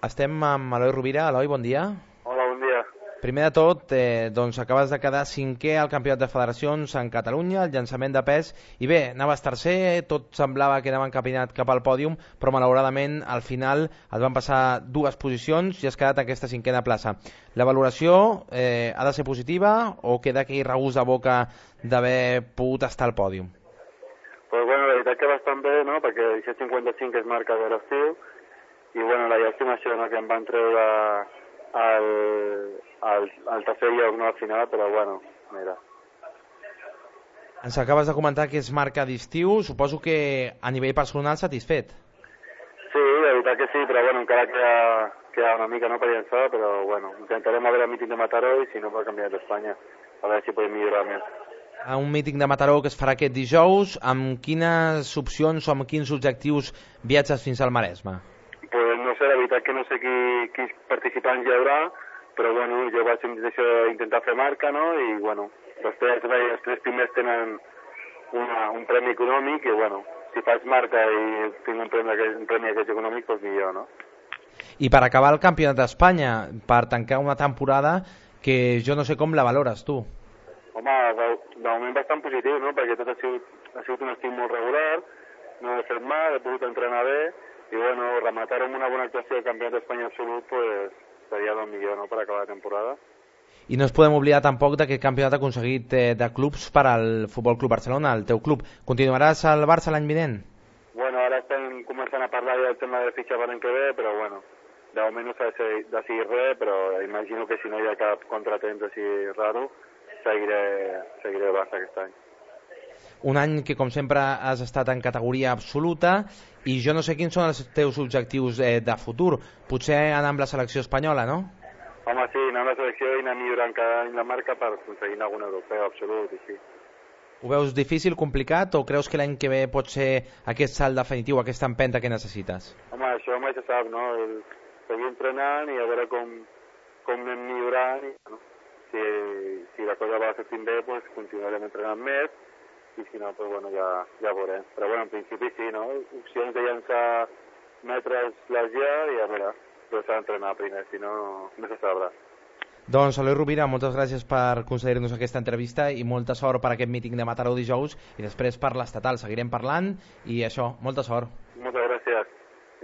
Estem amb Eloi Rovira. Eloi, bon dia. Hola, bon dia. Primer de tot, doncs acabes de quedar cinquè al Campionat de Federacions en Catalunya, el llançament de pes, i bé, anaves tercer, tot semblava que anava encaminat cap al pòdium, però malauradament al final et van passar dues posicions i has quedat a aquesta cinquena plaça. La valoració ha de ser positiva o queda aquell regust de boca d'haver pogut estar al pòdium? Pues bueno, la veritat que bastant bé, no?, perquè 17.55 és marca de l'estiu, i bueno, la llàstima això, no?, que em van treure al tercer lloc, no, al final, però bueno, mira. Ens acabes de comentar que és marca d'estiu, suposo que a nivell personal satisfet. Sí, la veritat que sí, però bueno, encara queda una mica, no, per llançar, però bueno, intentarem a veure el míting de Mataró i si no, per el Campionat d'Espanya, a veure si podem millorar més. A un míting de Mataró que es farà aquest dijous, amb quines opcions o amb quins objectius viatges fins al Maresme? Pues no sé, la veritat que no sé quins participants hi haurà, però bueno, jo vaig intentar fer marca, no?, i bueno, els tres primers tenen un premi econòmic i bueno, si faig marca i tinc un premi aquest econòmic, doncs millor, no? I per acabar el Campionat d'Espanya, per tancar una temporada que jo no sé com la valores tu. Home, de moment bastant positiu, no?, perquè tot ha sigut un estiu molt regular, no he fet mal, he pogut entrenar bé, i bueno, rematar amb una bona actuació del Campionat d'Espanya absolut, pues seria el millor, no?, per acabar la temporada. I no ens podem oblidar tampoc d'aquest campionat aconseguit de clubs per al Futbol Club Barcelona, el teu club. Continuaràs al Barça l'any vinent? Bueno, ara estem començant a parlar del tema de fitxar per l'any que ve, però bueno, de moment no s'ha decidit res, però imagino que si no hi ha cap contratemps així raro, seguiré el Barça aquest any. Un any que, com sempre, has estat en categoria absoluta i jo no sé quins són els teus objectius de futur. Potser anar amb la selecció espanyola, no? Home, sí, anar amb la selecció i anar millorant cada any la marca per aconseguir algun europeu absolut, i sí. Ho veus difícil, complicat, o creus que l'any que ve pot ser aquest salt definitiu, aquesta empenta que necessites? Home, això mai se sap, no? Seguir entrenant i a veure com anem millorant, i bueno, si la cosa va sortint bé, doncs continuarem entrenant més, i si no, pues bueno, ja veurem. Però bueno, en principi sí, no? Opcions de llançar metres les hi ha i a veure, però s'ha d'entrenar primer, si no, no se sabrà. Doncs Eloi Rovira, moltes gràcies per concedir-nos aquesta entrevista i molta sort per aquest míting de Mataró dijous i després per l'estatal. Seguirem parlant i això, molta sort. Moltes gràcies.